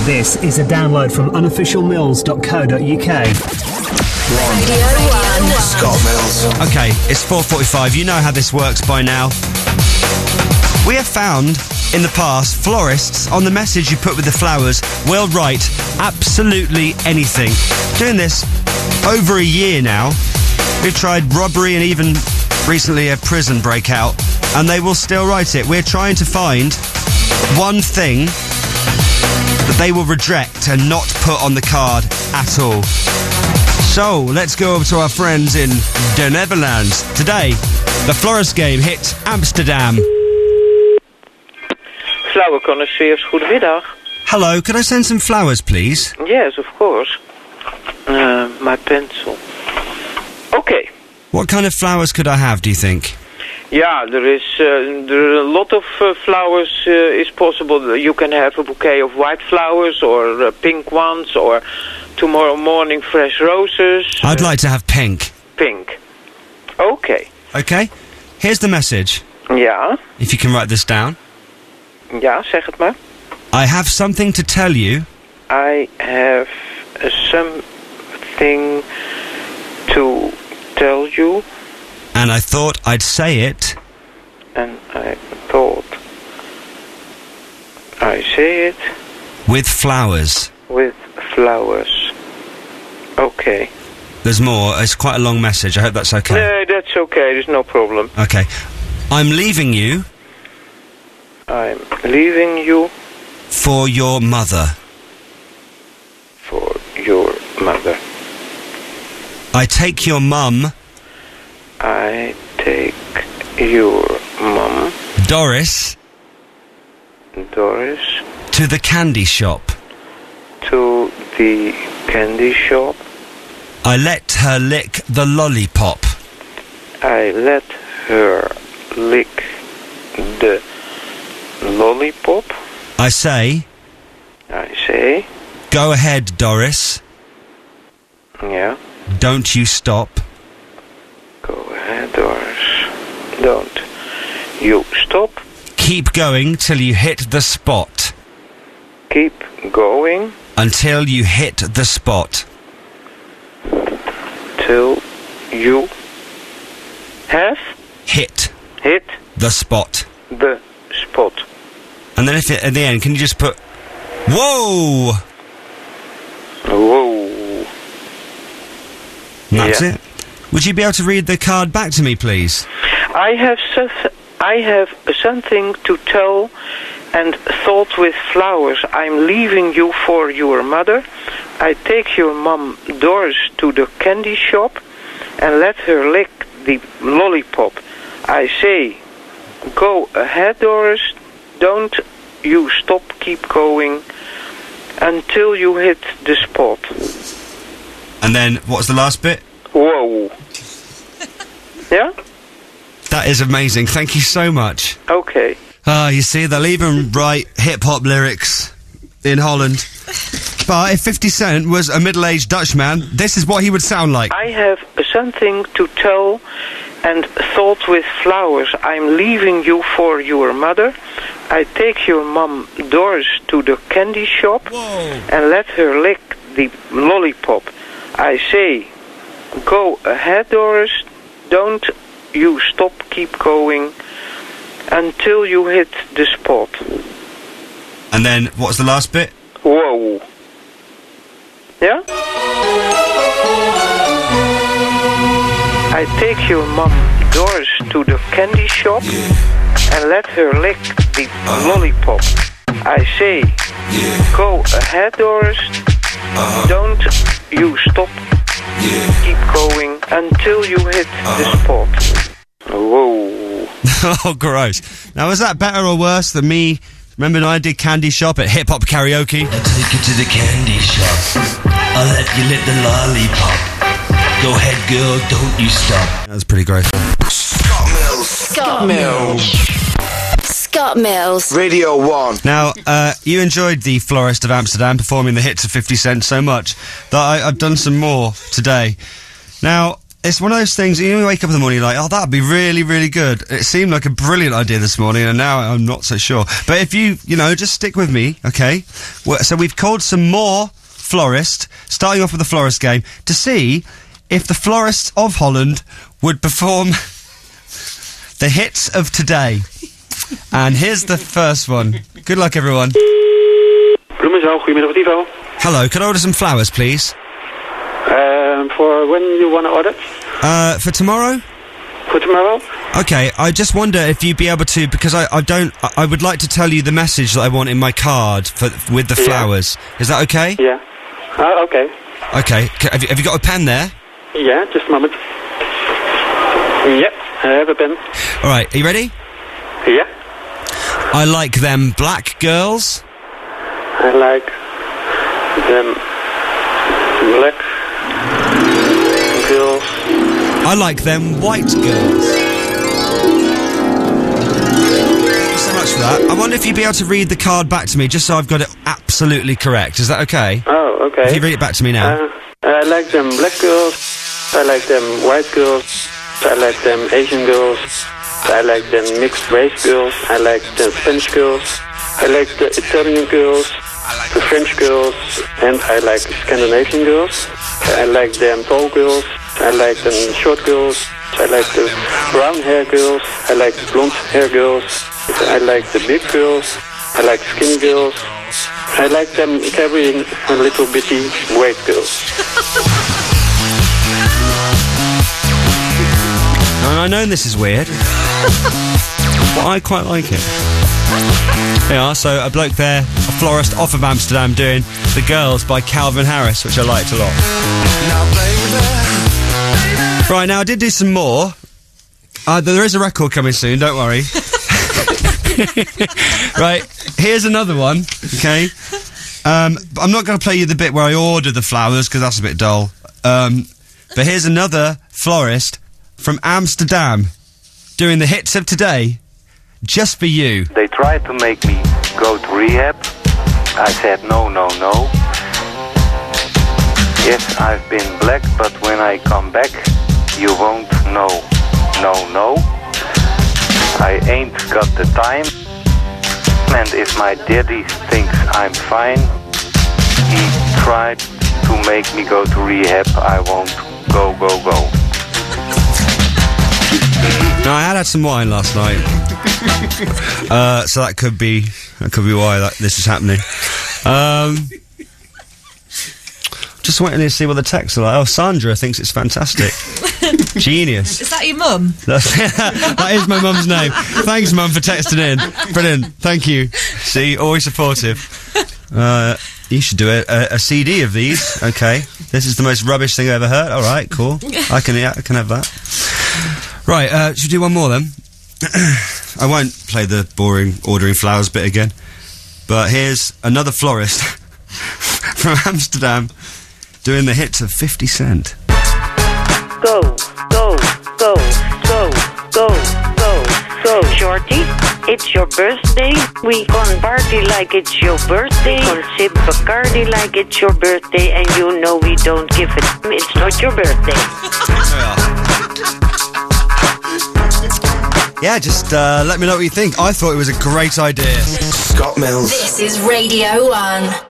This is a download from unofficialmills.co.uk. Radio 1. Scott Mills. Okay, it's 4:45. You know how this works by now. We have found, in the past, florists on the message you put with the flowers will write absolutely anything. Doing this over a year now. We've tried robbery and even recently a prison breakout, and they will still write it. We're trying to find one thing that they will reject and not put on the card at all. So, let's go over to our friends in the Netherlands. Today, the florist game hit Amsterdam. Flower connoisseurs, goedemiddag. Hello, could I send some flowers, please? Yes, of course. My pencil. Okay. What kind of flowers could I have, do you think? Yeah, there are a lot of flowers is possible. You can have a bouquet of white flowers or pink ones, or tomorrow morning fresh roses. I'd like to have pink. Pink. Okay. Okay, here's the message. Ja. If you can write this down. Ja, zeg het maar. I have something to tell you. I have something to tell you. And I thought I'd say it. And I thought I say it. With flowers. With flowers. Okay. There's more. It's quite a long message. I hope that's okay. No, that's okay. There's no problem. Okay. I'm leaving you. I'm leaving you. For your mother. For your mother. I take your mum. I take your mum. Doris. Doris. To the candy shop. To the candy shop. I let her lick the lollipop. I let her lick the lollipop. I say. Go ahead, Doris. Yeah. Don't you stop. Go ahead, Doris. Don't you stop. Keep going till you hit the spot. Keep going. Until you hit the spot. Till you have hit the spot. The spot. And then at the end, can you just put whoa? Whoa. And that's it. Would you be able to read the card back to me, please? I have something to tell and thought with flowers. I'm leaving you for your mother. I take your mum Doris to the candy shop and let her lick the lollipop. I say, go ahead, Doris. Don't you stop, keep going until you hit the spot. And then, what's the last bit? Whoa. Yeah? That is amazing. Thank you so much. Okay. You see, they'll even write hip-hop lyrics in Holland. But if 50 Cent was a middle-aged Dutchman, this is what he would sound like. I have something to tell and thought with flowers. I'm leaving you for your mother. I take your mum Doris to the candy shop and let her lick the lollipop. I say, go ahead, Doris. Don't you stop, keep going until you hit the spot. And then, what's the last bit? Whoa. Yeah? I take your mum Doris to the candy shop and let her lick the lollipop. I say, go ahead, Doris. Don't you stop. Keep going until you hit the spot. Whoa. Oh, gross. Now, is that better or worse than me? Remember when I did Candy Shop at Hip Hop Karaoke? I'll take you to the candy shop. I'll let you lick the lollipop. Go ahead, girl, don't you stop. That was pretty gross. Scott Mills. Scott Mills. Scott Mills. Radio 1. Now, you enjoyed the Florist of Amsterdam performing the hits of 50 Cent so much that I've done some more today. Now, it's one of those things, you wake up in the morning, you're like, oh, that'd be really, really good. It seemed like a brilliant idea this morning, and now I'm not so sure. But if you just stick with me, okay? So we've called some more florists, starting off with the florist game, to see if the florists of Holland would perform the hits of today. And here's the first one. Good luck, everyone. Bloemenzaal, goedemiddag met Ivo. Hello, could I order some flowers, please? For when you want to order? For tomorrow? For tomorrow? Okay, I just wonder if you'd be able to, because I would like to tell you the message that I want in my card with the flowers. Is that okay? Yeah. Okay. Okay, have you got a pen there? Yeah, just a moment. Yeah, I have a pen. Alright, are you ready? Yeah. I like them black girls. I like them black girls. I like them white girls. Thank you so much for that. I wonder if you'd be able to read the card back to me, just so I've got it absolutely correct. Is that okay? Oh, okay. If you read it back to me now. I like them black girls. I like them white girls. I like them Asian girls. I like them mixed race girls. I like the Spanish girls. I like the Italian girls. The French girls. And I like Scandinavian girls. I like them tall girls. I like them short girls. I like the brown hair girls. I like the blonde hair girls. I like the big girls. I like skinny girls. I like them carrying a little bitty weight girls. And I know this is weird, but I quite like it. Yeah, so a bloke there, a florist off of Amsterdam, doing The Girls by Calvin Harris, which I liked a lot. Right, now I did do some more. There is a record coming soon, don't worry. Right, here's another one, okay? I'm not going to play you the bit where I order the flowers, because that's a bit dull. But here's another florist from Amsterdam doing the hits of today, just for you. They tried to make me go to rehab. I said no, no, no. Yes, I've been black, but when I come back, you won't know. No, no. I ain't got the time. And if my daddy thinks I'm fine, he tried to make me go to rehab. I won't go, go, go. No, I had some wine last night, so that could be why this is happening. Just waiting to see what the texts are like. Oh, Sandra thinks it's fantastic. Genius. Is that your mum? That is my mum's name. Thanks, Mum, for texting in. Brilliant. Thank you. See, always supportive. You should do a CD of these. Okay. This is the most rubbish thing I've ever heard. All right, cool. I can have that. Right, should we do one more then? I won't play the boring ordering flowers bit again. But here's another florist from Amsterdam doing the hits of 50 Cent. Go, go, go, go, go, go, go. Shorty, it's your birthday. We gon' party like it's your birthday. Gon' sip Bacardi like it's your birthday. And you know we don't give a damn, it's not your birthday. Yeah, just let me know what you think. I thought it was a great idea. Scott Mills. This is Radio 1.